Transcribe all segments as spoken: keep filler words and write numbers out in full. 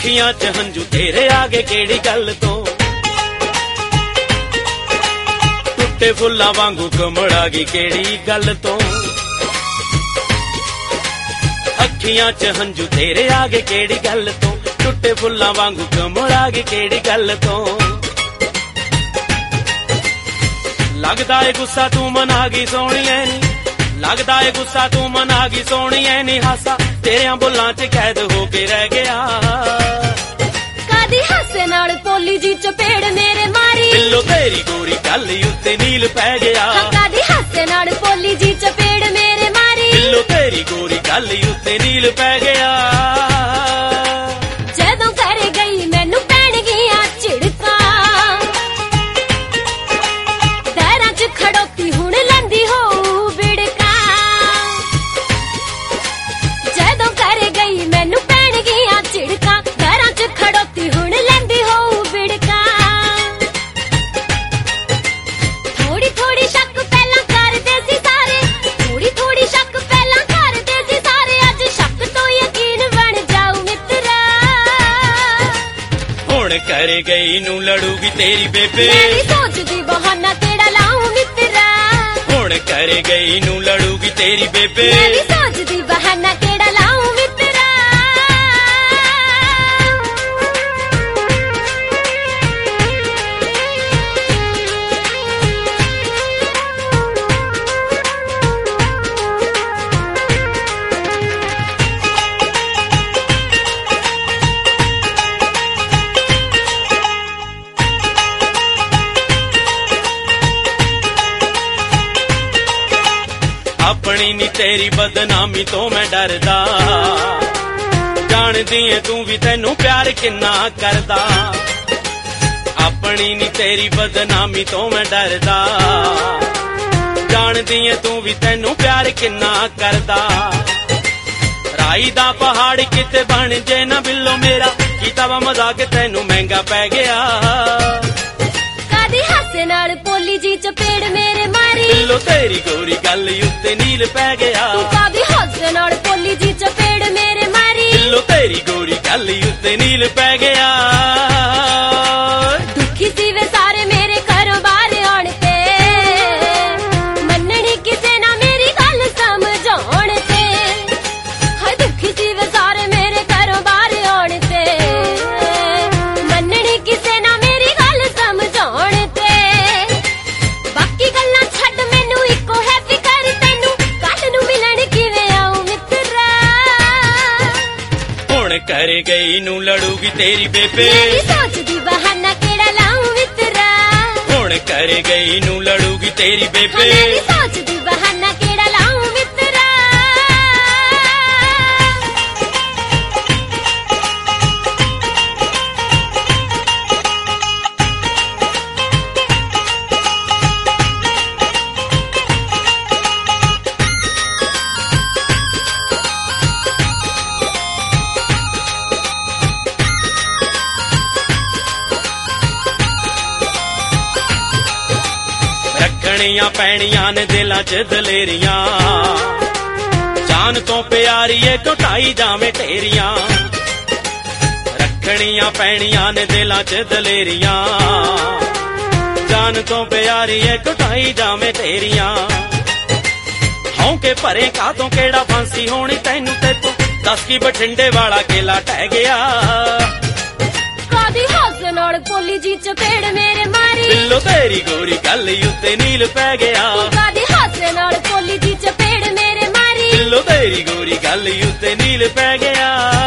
ਅੱਖੀਆਂ 'ਚ ਹੰਝੂ ਤੇਰੇ ਆਗੇ ਕਿਹੜੀ ਗੱਲ ਤੋਂ। ਟੁੱਟੇ ਫੁੱਲਾਂ ਵਾਂਗੂ ਕਮੜਾ ਗਈ ਕਿਹੜੀ ਗੱਲ ਤੋਂ। ਅੱਖੀਆਂ 'ਚ ਹੰਝੂ ਤੇਰੇ ਆਗੇ ਕਿਹੜੀ ਗੱਲ ਤੋਂ। ਟੁੱਟੇ ਫੁੱਲਾਂ ਵਾਂਗੂ ਕਮੜਾ ਗਈ ਕਿਹੜੀ ਗੱਲ ਤੋਂ। ਲੱਗਦਾ ਏ ਗੁੱਸਾ ਤੂੰ ਮਨਾ ਗਈ ਸੋਹਣੀਏ ਨੀ। ਲੱਗਦਾ ਏ ਗੁੱਸਾ ਤੂੰ ਮਨਾ ਗਈ ਸੋਹਣੀਏ ਨੀ। ਹਾਸਾ ਤੇਰਿਆਂ ਬੁੱਲਾਂ 'ਚ ਕੈਦ ਹੋ ਕੇ ਰਹਿ ਗਿਆ। ਕਾਦੀ ਹਾਸੇ ਨਾਲ ਪੋਲੀ ਜੀ ਚਪੇੜ ਮੇਰੇ ਮਾਰੀ। ਬਿੱਲੋ ਤੇਰੀ ਗੋਰੀ ਗੱਲ ਉੱਤੇ ਨੀਲ ਪੈ ਗਿਆ। ਕਾਦੀ ਹਾਸੇ ਨਾਲ ਪੋਲੀ ਜੀ ਚਪੇੜ ਮੇਰੇ ਮਾਰੀ। ਬਿੱਲੋ ਤੇਰੀ ਗੋਰੀ ਗੱਲ ਉੱਤੇ ਨੀਲ ਪੈ ਗਿਆ। ਜਦੋਂ ਘਰ ਗਈ ਮੈਨੂੰ ਪੈਣ ਗਈਆਂ ਝਿੜਕਾਂ। ਦਰਾਂ 'ਚ ਖੜੋਤੀ ਹੁਣ ਲੈਂਦੀ ਹੋਊ ਬਿੜਕਾਂ। ਜਦੋਂ ਘਰ ਗਈ ਮੈਨੂੰ ਪੈਣ ਗਈਆਂ ਝਿੜਕਾਂ। ਦਰਾਂ 'ਚ ਖੜੋਤੀ ਹੁਣ ਲੈਂਦੀ ਹੋਊ ਬਿੜਕਾਂ। ਥੋੜੀ ਥੋੜੀ ਸ਼ੱਕ ਪਹਿਲਾਂ ਕਰਦੇ ਸੀ ਸਾਰੇ। ਥੋੜੀ ਥੋੜੀ ਸ਼ੱਕ ਪਹਿਲਾਂ ਕਰਦੇ ਸੀ ਸਾਰੇ। ਅੱਜ ਸ਼ੱਕ ਤੋਂ ਯਕੀਨ ਬਣ ਜਾਊ ਮਿੱਤਰਾ। ਹੁਣ ਘਰ ਗਈ ਨੂੰ ਲੜੂਗੀ ਤੇਰੀ ਬੇਬੇ। ਮੈਂ ਵੀ ਸੋਚਦੀ ਬਹਾਨਾ ਕਿਹੜਾ ਲਾਊ ਮਿੱਤਰਾ। ਹੁਣ ਘਰ ਗਈ ਨੂੰ ਲੜੂਗੀ ਤੇਰੀ ਬੇਬੇ। ਮੈਂ ਵੀ ਸੋਚਦੀ ਬਹਾਨਾ ਕਿਹੜਾ ਲਾਊ ਮਿੱਤਰਾ। ਆਪਣੀ ਨੀ ਤੇਰੀ ਬਦਨਾਮੀ ਤੋਂ ਮੈਂ ਡਰਦਾ। ਜਾਣਦੀ ਏ ਤੂੰ ਵੀ ਤੈਨੂੰ ਪਿਆਰ ਕਿੰਨਾ ਕਰਦਾ। ਆਪਣੀ ਨੀ ਤੇਰੀ ਬਦਨਾਮੀ ਤੋਂ ਮੈਂ ਡਰਦਾ। ਜਾਣਦੀ ਏ ਤੂੰ ਵੀ ਤੈਨੂੰ ਪਿਆਰ ਕਿੰਨਾ ਕਰਦਾ। ਰਾਈ ਦਾ ਪਹਾੜ ਕਿਤੇ ਬਣ ਜੇ ਨਾ ਬਿੱਲੋ ਮੇਰਾ। ਕੀਤਾ ਵਾ ਮਜ਼ਾਕ ਤੈਨੂੰ ਮਹਿੰਗਾ ਪੈ ਗਿਆ। ਕਾਦੀ ਹਾਸੇ ਨਾਲ ਪੋਲੀ ਜੀ ਚਪੇੜ ਮੇਰੇ ਮਾਰੀ। ਬਿੱਲੋ ਤੇਰੀ ਗੋਰੀ ਗੱਲ ਉੱਤੇ ਨੀਲ ਪੈ ਗਿਆ। ਕਾਦੀ ਹਾਸੇ ਨਾਲ ਪੋਲੀ ਜੀ ਚਪੇੜ ਮੇਰੇ ਮਾਰੀ। ਬਿੱਲੋ ਤੇਰੀ ਗੋਰੀ ਗੱਲ ਉੱਤੇ ਨੀਲ ਪੈ ਗਿਆ। ਦੁਖੀ ਸੀ ਵੇ ਸਾਰੇ ਮੇਰੇ ਘਰੋਂ ਬਾਹਰ ਆਉਣ ਤੇ। ਮੰਨਣੀ ਕਿਸੇ ਨਾ ਮੇਰੀ ਗੱਲ ਸਮਝਾਉਣ ਤੇ। ਹਾਏ ਦੁਖੀ ਸੀ ਵੇ ਸਾਰੇ ਮੇਰੇ ਘਰੋਂ ਬਾਹਰ ਆਉਣ ਤੇ। ਮੰਨਣੀ ਕਿਸੇ ਨਾ ਮੇਰੀ ਗੱਲ ਸਮਝਾਉਣ ਤੇ। ਬਾਕੀ ਗੱਲਾਂ ਛੱਡ ਮੈਨੂੰ ਇੱਕੋ ਹੈ ਫਿਕਰ ਤੈਨੂੰ। ਕੱਲ ਨੂੰ ਮਿਲਣ ਕਿਵੇਂ ਆਊ ਮਿੱਤਰਾ। ਹੁਣ ਘਰ ਗਈ ਨੂੰ ਲੜੂਗੀ ਤੇਰੀ ਬੇਬੇ। ਮੈਂ ਵੀ ਸੋਚਦੀ ਬਹਾਨਾ ਕਿਹੜਾ ਲਾਊ ਮਿੱਤਰਾ। ਹੁਣ ਘਰ ਗਈ ਨੂੰ ਲੜੂਗੀ ਤੇਰੀ ਮੈਂ ਵੀ ਬੇਬੇ। ਸੋਚਦੀ ਬਹਾਨਾ ਕਿਹੜਾ ਲਾਊ ਮਿੱਤਰਾ। ਰੱਖਣੀਆਂ ਪੈਣੀਆਂ ਨੇ ਦਿਲਾਂ 'ਚ ਦਲੇਰੀਆਂ। ਜਾਨ ਤੋਂ ਪਿਆਰੀ ਏ ਘਟਾਈ ਜਾਵੇਂ ਢੇਰੀਆਂ। ਰੱਖਣੀਆਂ ਪੈਣੀਆਂ ਨੇ ਦਿਲਾਂ 'ਚ ਦਲੇਰੀਆਂ। ਜਾਨ ਤੋਂ ਪਿਆਰੀ ਏ ਘਟਾਈ ਜਾਵੇਂ ਢੇਰੀਆਂ। ਹੌਂਕੇ ਭਰੇ ਕਾਤੋਂ ਕਿਹੜਾ ਫਾਂਸੀ ਹੋਣੀ ਤੈਨੂੰ ਤੇਤੋਂ। ਦੱਸ ਕੀ ਬਠਿੰਡੇ ਵਾਲਾ ਕੇਲਾ ਟਹਿ ਗਿਆ। ਕਾਦੀ ਹਾਸੇ ਨਾਲ ਪੋਲੀ ਜੀ ਚਪੇੜ ਮੇਰੇ ਮਾਰੀ। ਬਿੱਲੋ ਤੇਰੀ ਗੋਰੀ ਗੱਲ ਉੱਤੇ ਨੀਲ ਪੈ ਗਿਆ। ਕਾਦੀ ਹਾਸੇ ਨਾਲ ਪੋਲੀ ਜੀ ਚਪੇੜ ਮੇਰੇ ਮਾਰੀ। ਬਿੱਲੋ ਤੇਰੀ ਗੋਰੀ ਗੱਲ ਉੱਤੇ ਨੀਲ ਪੈ ਗਿਆ।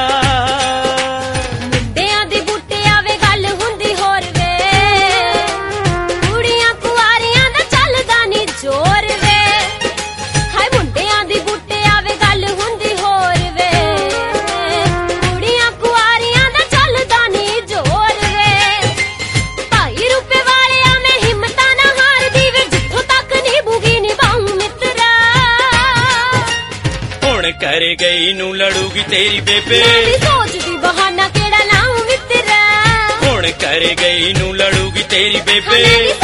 ਮੁੰਡਿਆਂ ਦੀ ਬੂਟਿਆਂ ਵੇ ਗੱਲ ਹੁੰਦੀ ਹੋਰ ਵੇ। ਕੁੜੀਆਂ ਕੁਆਰੀਆਂ ਦਾ ਚੱਲਦਾ ਨੀ ਜ਼ੋਰ ਵੇ। ਹਾਏ ਮੁੰਡਿਆਂ ਦੀ ਬੂਟਿਆਂ ਵੇ ਗੱਲ ਹੁੰਦੀ ਹੋਰ ਵੇ। ਕੁੜੀਆਂ ਕੁਆਰੀਆਂ ਦਾ ਚੱਲਦਾ ਨੀ ਜ਼ੋਰ ਵੇ। ਭਾਈ ਰੁਪਏ ਵਾਲਿਆਂ ਮੈਂ ਹਿੰਮਤਾਂ ਨਾ ਹਾਰਦੀ ਵੇ। ਜਿੱਥੋਂ ਤੱਕ ਨਿਭੂਗੀ ਨਿਭਾਊ ਮਿੱਤਰਾ। ਹੁਣ ਘਰ ਗਈ ਨੂੰ ਲੜੂਗੀ ਤੇਰੀ ਬੇਬੇ। ਮੈਂ ਵੀ ਸੋਚਦੀ ਬਹਾਨਾ ਕਿਹੜਾ ਲਾਊ ਮਿੱਤਰਾ। ਹੁਣ ਘਰ ਗਈ ਨੂੰ ਲੜੂਗੀ ਤੇਰੀ ਮੈਂ ਵੀ ਬੇਬੇ।